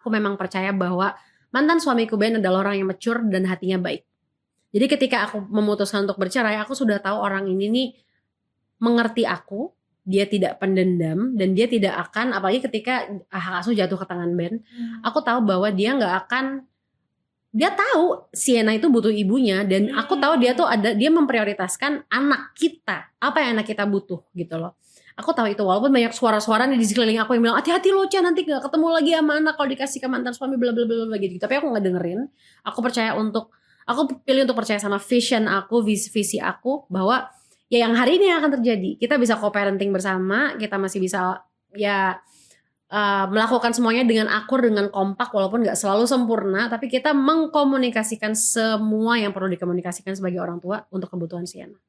aku memang percaya bahwa mantan suamiku Ben adalah orang yang mature dan hatinya baik. Jadi ketika aku memutuskan untuk bercerai, aku sudah tahu orang ini nih mengerti aku, dia tidak pendendam dan dia tidak akan, apalagi ketika hak asuh jatuh ke tangan Ben, aku tahu bahwa dia nggak akan, dia tahu Sienna itu butuh ibunya dan aku tahu dia tuh dia memprioritaskan anak kita, apa yang anak kita butuh gitu loh. Aku tahu itu, walaupun banyak suara-suara nih di sekeliling aku yang bilang hati-hati lo Cia, nanti gak ketemu lagi sama anak kalau dikasih ke mantan suami bla bla bla bla gitu. Tapi aku nggak dengerin. Aku pilih untuk percaya sama vision aku, visi aku bahwa ya yang hari ini yang akan terjadi. Kita bisa co-parenting bersama, kita masih bisa ya melakukan semuanya dengan akur, dengan kompak, walaupun nggak selalu sempurna, tapi kita mengkomunikasikan semua yang perlu dikomunikasikan sebagai orang tua untuk kebutuhan Sienna.